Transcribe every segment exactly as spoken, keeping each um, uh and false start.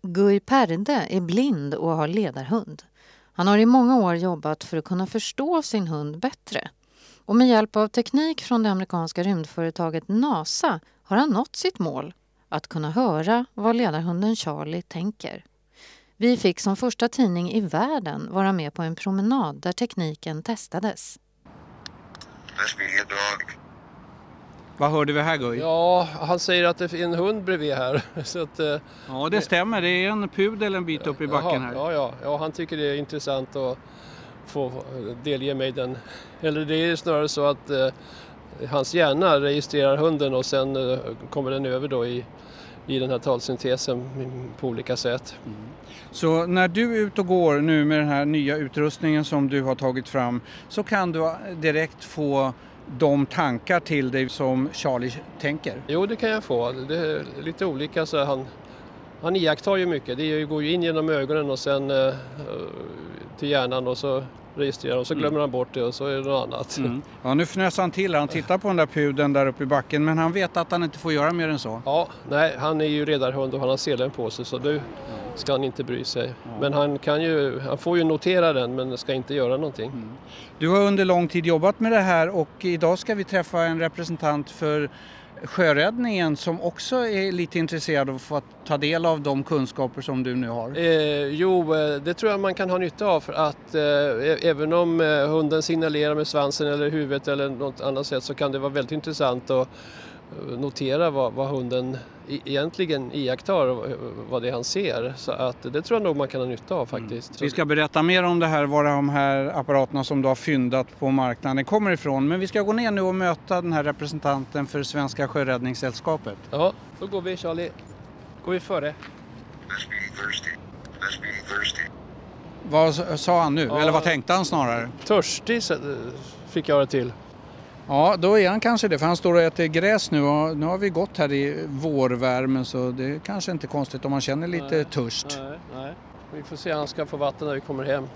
Guy Perde är blind och har ledarhund. Han har i många år jobbat för att kunna förstå sin hund bättre. Och med hjälp av teknik från det amerikanska rymdföretaget NASA har han nått sitt mål, att kunna höra vad ledarhunden Charlie tänker. Vi fick som första tidning i världen vara med på en promenad där tekniken testades. Vad hörde vi här, Guy? Ja, han säger att det är en hund bredvid här. Så att, ja, det stämmer. Det är en pudel en bit upp i backen här. Ja, ja, ja, han tycker det är intressant att få delge mig den. Eller det är snarare så att eh, hans hjärna registrerar hunden och sen eh, kommer den över då i, i den här talsyntesen på olika sätt. Mm. Så när du är ute och går nu med den här nya utrustningen som du har tagit fram så kan du direkt få de tankar till dig som Charlie tänker? Jo, det kan jag få. Det är lite olika. Så han, han iakttar ju mycket. Det går ju in genom ögonen och sen eh, till hjärnan och så registrerar och så glömmer mm. han bort det och så är det något annat. Mm. Ja, nu fnös han till. Han tittar på den där pudeln där uppe i backen, men han vet att han inte får göra mer än så. Ja, nej, han är ju redarhund och han har selen på sig, så nu ska han inte bry sig. Ja. Men han, kan ju, han får ju notera den, men ska inte göra någonting. Mm. Du har under lång tid jobbat med det här och idag ska vi träffa en representant för sjöräddningen som också är lite intresserad av att få ta del av de kunskaper som du nu har. Eh, jo, det tror jag man kan ha nytta av, för att eh, även om eh, hunden signalerar med svansen eller huvudet eller något annat sätt, så kan det vara väldigt intressant att notera vad, vad hunden egentligen iakttar och vad det är han ser. Så att det tror jag nog man kan ha nytta av faktiskt. Mm. Vi ska berätta mer om det här, var de här apparaterna som du har fyndat på marknaden kommer ifrån. Men vi ska gå ner nu och möta den här representanten för Svenska Sjöräddningssällskapet. Ja, då går vi, Charlie. Går vi före. Let's be thirsty. Let's be thirsty. Vad sa han nu? Ja, eller vad tänkte han snarare? Törstig fick jag det till. Ja, då är han kanske det, för han står och äter gräs nu och nu har vi gått här i vårvärmen, så det är kanske inte konstigt om man känner lite nej, törst. Nej, nej. Vi får se, han ska få vatten när vi kommer hem.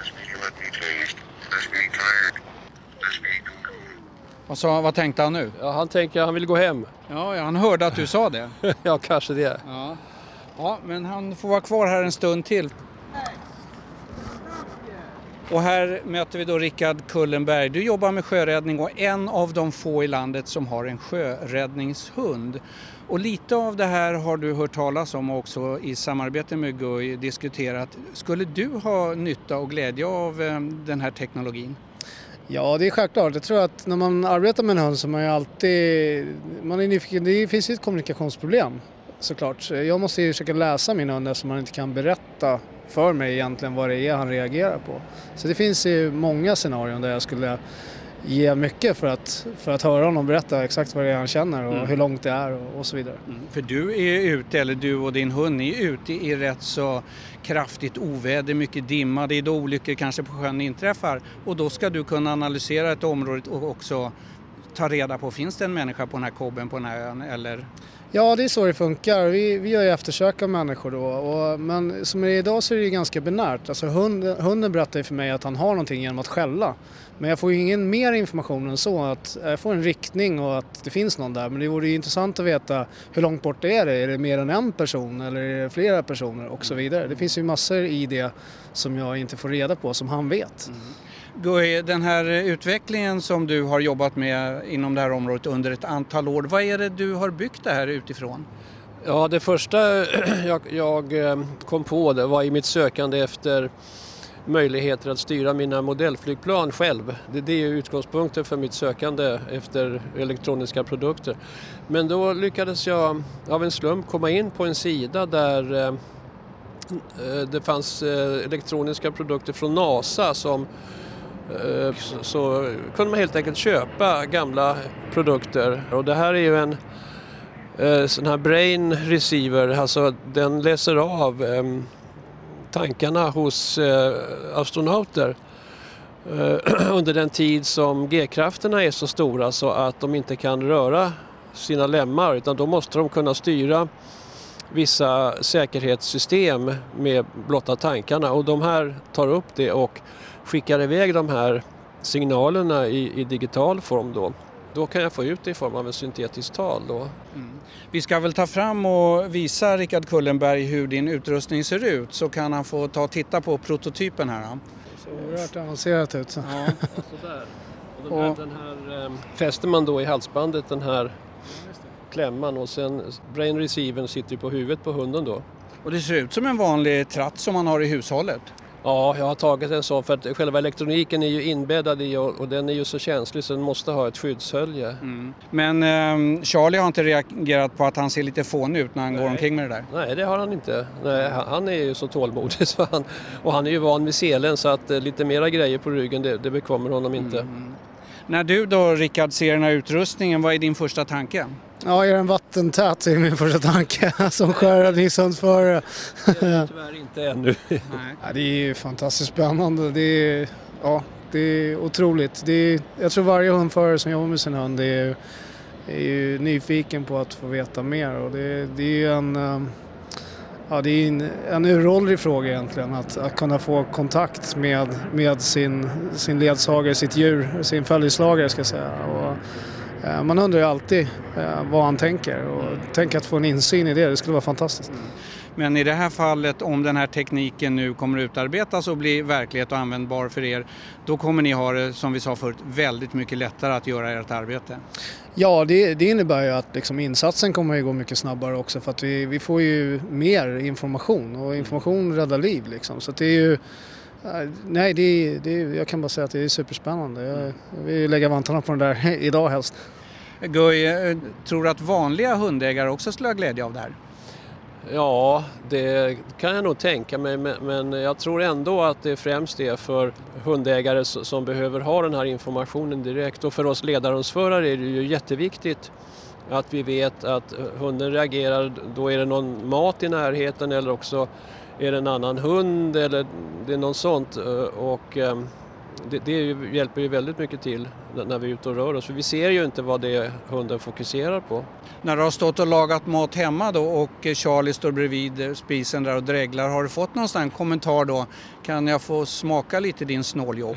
Vad, sa, vad tänkte han nu? Ja, han tänker han vill gå hem. Ja, ja, han hörde att du sa det. Ja, kanske det. Ja. Ja, men han får vara kvar här en stund till. Och här möter vi då Rickard Kullenberg. Du jobbar med sjöräddning och en av de få i landet som har en sjöräddningshund. Och lite av det här har du hört talas om också i samarbete med Guy diskuterat. Skulle du ha nytta och glädje av den här teknologin? Ja, det är självklart. Jag tror att när man arbetar med en hund så är man ju alltid... Man är nyfiken. Det finns ju ett kommunikationsproblem såklart. Jag måste ju försöka läsa min hund eftersom man inte kan berätta för mig egentligen vad det är han reagerar på. Så det finns ju många scenarion där jag skulle ge mycket för att, för att höra honom berätta exakt vad det är han känner och mm. hur långt det är och, och så vidare. Mm. För du är ute, eller du och din hund är ute i rätt så kraftigt oväder, mycket dimma, det är då olyckor kanske på sjön inträffar, och då ska du kunna analysera ett område och också ta reda på, finns det en människa på den här kobben på den här ön eller... Ja, det är så det funkar. Vi, vi gör ju eftersök av människor då. Och, men som det är idag så är det ganska binärt. Alltså hunden, hunden berättar ju för mig att han har någonting genom att skälla. Men jag får ju ingen mer information än så. Att jag får en riktning och att det finns någon där. Men det vore ju intressant att veta hur långt bort är det. Är det mer än en person eller är det flera personer och så vidare. Det finns ju massor i det som jag inte får reda på, som han vet. Mm. Guy, den här utvecklingen som du har jobbat med inom det här området under ett antal år, vad är det du har byggt det här utifrån? Ja, det första jag, jag kom på det var i mitt sökande efter möjligheter att styra mina modellflygplan själv. Det, det är ju utgångspunkten för mitt sökande efter elektroniska produkter. Men då lyckades jag av en slump komma in på en sida där eh, det fanns eh, elektroniska produkter från NASA som så kunde man helt enkelt köpa gamla produkter. Och det här är ju en eh, sån här brain receiver, alltså den läser av eh, tankarna hos eh, astronauter eh, under den tid som G-krafterna är så stora så att de inte kan röra sina lemmar, utan då måste de kunna styra vissa säkerhetssystem med blotta tankarna, och de här tar upp det och skickar iväg de här signalerna i, i digital form då. då kan jag få ut det i form av en syntetisk tal då. Mm. Vi ska väl ta fram och visa Rickard Kullenberg hur din utrustning ser ut, så kan han få ta och titta på prototypen här. Så oerhört avancerat ut. Så. Ja, sådär. Och den här, den här eh, fäster man då i halsbandet, den här klämman, och sen brain receivern sitter på huvudet på hunden då. Och det ser ut som en vanlig tratt som man har i hushållet. Ja, jag har tagit en sån för att själva elektroniken är ju inbäddad i och, och den är ju så känslig så den måste ha ett skyddshölje. Mm. Men eh, Charlie har inte reagerat på att han ser lite fånig ut när han Nej. går omkring med det där? Nej, det har han inte. Nej, han är ju så tålmodig så han, och han är ju van vid selen så att eh, lite mera grejer på ryggen det, det bekommer honom inte. Mm. När du då, Rickard, ser den här utrustningen, vad är din första tanke? Ja, är den vattentät är min första tanke som sjöräddningshundsförare. Tyvärr inte ännu. Nej. Ja, det är ju fantastiskt spännande. Det är, ja, det är otroligt. Det är, jag tror varje hundförare som jobbar med sin hund är, är ju nyfiken på att få veta mer. Och det, det är ju en, ja, det är en, en uråldrig fråga egentligen att, att kunna få kontakt med, med sin, sin ledsagare, sitt djur, sin följeslagare ska jag säga. Och, man undrar ju alltid vad han tänker och tänker att få en insyn i det, det skulle vara fantastiskt. Men i det här fallet, om den här tekniken nu kommer utarbetas och blir verklighet och användbar för er, då kommer ni ha det, som vi sa förut, väldigt mycket lättare att göra ert arbete. Ja, det, det innebär ju att liksom insatsen kommer att gå mycket snabbare också för att vi, vi får ju mer information och information räddar liv liksom. Så att det är ju Nej, det, det, jag kan bara säga att det är superspännande. Jag, jag vill lägga vantarna på den där idag helst. Guy, tror du att vanliga hundägare också skulle ha glädje av det här? Ja, det kan jag nog tänka mig, men jag tror ändå att det främst är för hundägare som behöver ha den här informationen direkt. Och för oss ledarhundsförare är det ju jätteviktigt att vi vet att hunden reagerar, då är det någon mat i närheten eller också är det en annan hund eller det är något sånt, och det, det hjälper ju väldigt mycket till när vi är ute och rör oss, för vi ser ju inte vad det är hunden fokuserar på. När du har stått och lagat mat hemma då och Charlie står bredvid spisen där och dreglar, har du fått någonstans en kommentar då? Kan jag få smaka lite din snåljobb?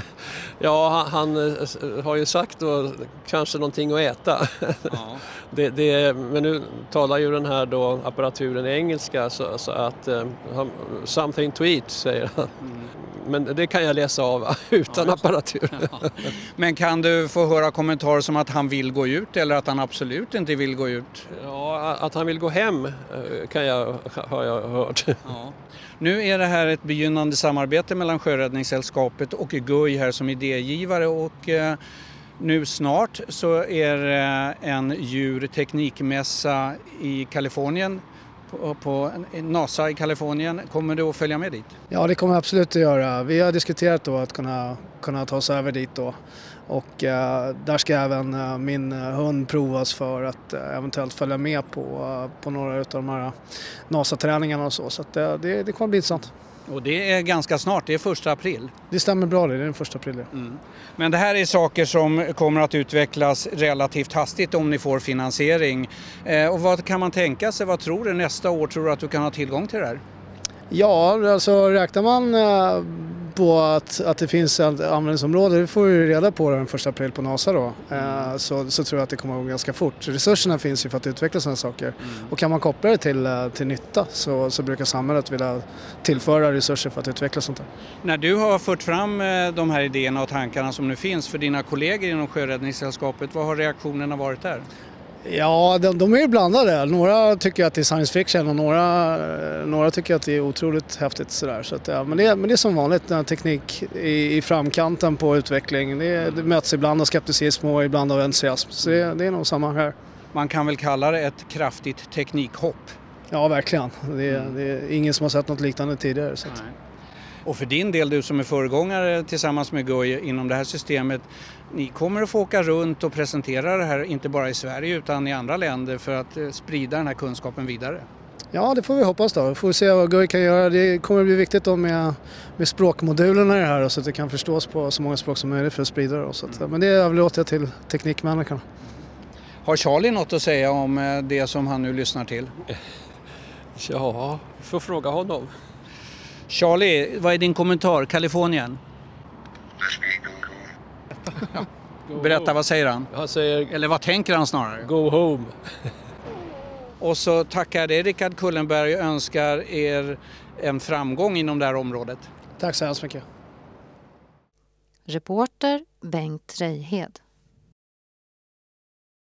Ja, han, han har ju sagt då kanske någonting att äta. Ja. det, det, men nu talar ju den här då apparaturen engelska så, så att um, something to eat säger han. Mm. Men det kan jag läsa av utan ja, apparatur. Ja. Men kan du få höra kommentarer som att han vill gå ut eller att han absolut inte vill gå ut? Ja, att han vill gå hem kan jag, har jag hört. Ja. Nu är det här ett begynnande samarbete mellan Sjöräddningssällskapet och Guy här som idégivare, och eh, nu snart så är det en djurteknikmässa i Kalifornien. På, på NASA i Kalifornien. Kommer du att följa med dit? Ja, det kommer jag absolut att göra. Vi har diskuterat då att kunna, kunna ta oss över dit då. Och eh, där ska även eh, min hund provas för att eh, eventuellt följa med på, eh, på några av de här NASA-träningarna och så. Så att, eh, det, det kommer bli intressant. Och det är ganska snart, det är första april. Det stämmer bra, det är den första april. Mm. Men det här är saker som kommer att utvecklas relativt hastigt om ni får finansiering. Eh, och vad kan man tänka sig, vad tror du nästa år, tror du att du kan ha tillgång till det här? Ja, alltså räknar man eh, på att, att det finns ett användningsområde, det får vi reda på den första april på NASA då, eh, så, så tror jag att det kommer att gå ganska fort. Resurserna finns ju för att utveckla sådana saker. Mm. Och kan man koppla det till, till nytta så, så brukar samhället vilja tillföra resurser för att utveckla sånt här. När du har fört fram de här idéerna och tankarna som nu finns för dina kollegor inom Sjöräddningssällskapet, vad har reaktionerna varit där? Ja, de, de är ju blandade. Några tycker att det är science fiction och några, några tycker att det är otroligt häftigt. Sådär. Så att, ja, men, det, men det är som vanligt, den teknik i, i framkanten på utveckling. Det, det möts ibland av skepticism och ibland av entusiasm. Så det, det är nog samma här. Man kan väl kalla det ett kraftigt teknikhopp? Ja, verkligen. Det, mm. det är ingen som har sett något liknande tidigare. Så att. Och för din del, du som är föregångare tillsammans med Guy inom det här systemet, ni kommer att få åka runt och presentera det här inte bara i Sverige utan i andra länder för att sprida den här kunskapen vidare. Ja, det får vi hoppas då. Vi får se vad Guy kan göra. Det kommer att bli viktigt då med, med språkmodulerna i det här så att det kan förstås på så många språk som möjligt för att sprida det. Så att, men det överlåter jag till teknikmänniskorna. Har Charlie något att säga om det som han nu lyssnar till? Ja, får fråga honom. Charlie, vad är din kommentar? Kalifornien? Let's be cool. Go Berätta, home. vad säger han? Han säger Eller vad tänker han snarare? go home. Och så tackar jag dig, Rickard Kullenberg, och önskar er en framgång inom det här området. Tack så hemskt mycket. Reporter Bengt Reihed.